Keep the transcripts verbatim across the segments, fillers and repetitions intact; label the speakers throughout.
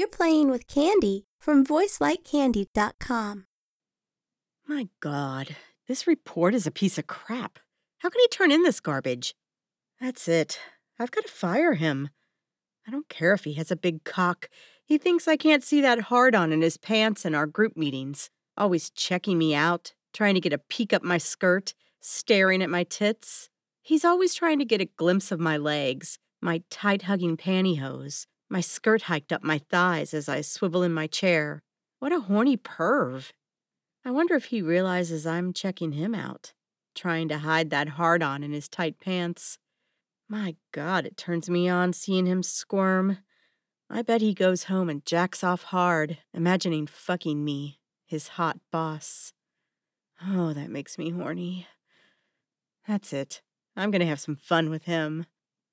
Speaker 1: You're playing with Candy from voice like candy dot com.
Speaker 2: My God, this report is a piece of crap. How can he turn in this garbage? That's it. I've got to fire him. I don't care if he has a big cock. He thinks I can't see that hard-on in his pants in our group meetings. Always checking me out, trying to get a peek up my skirt, staring at my tits. He's always trying to get a glimpse of my legs, my tight-hugging pantyhose, my skirt hiked up my thighs as I swivel in my chair. What a horny perv. I wonder if he realizes I'm checking him out, trying to hide that hard-on in his tight pants. My God, it turns me on seeing him squirm. I bet he goes home and jacks off hard, imagining fucking me, his hot boss. Oh, that makes me horny. That's it. I'm gonna have some fun with him.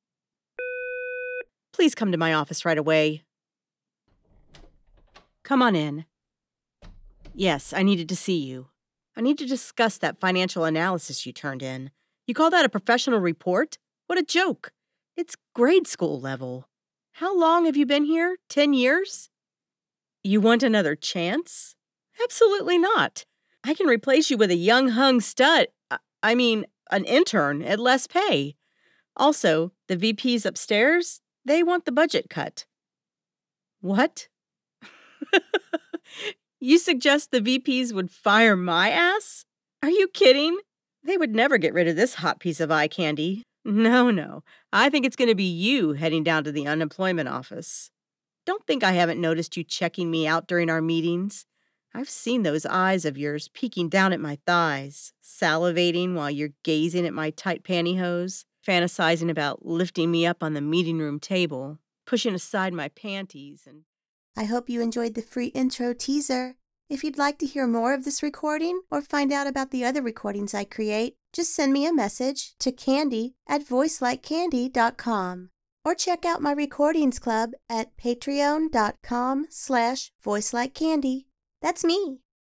Speaker 2: Please come to my office right away. Come on in. Yes, I needed to see you. I need to discuss that financial analysis you turned in. You call that a professional report? What a joke. It's grade school level. How long have you been here? Ten years? You want another chance? Absolutely not. I can replace you with a young hung stud. I mean, an intern at less pay. Also, the V Ps upstairs, they want the budget cut. What? You suggest the V Ps would fire my ass? Are you kidding? They would never get rid of this hot piece of eye candy. No, no. I think it's going to be you heading down to the unemployment office. Don't think I haven't noticed you checking me out during our meetings. I've seen those eyes of yours peeking down at my thighs, salivating while you're gazing at my tight pantyhose, fantasizing about lifting me up on the meeting room table, pushing aside my panties, and...
Speaker 1: I hope you enjoyed the free intro teaser. If you'd like to hear more of this recording or find out about the other recordings I create, just send me a message to candy at voice like candy dot com or check out my recordings club at patreon dot com slash voice like candy. That's me.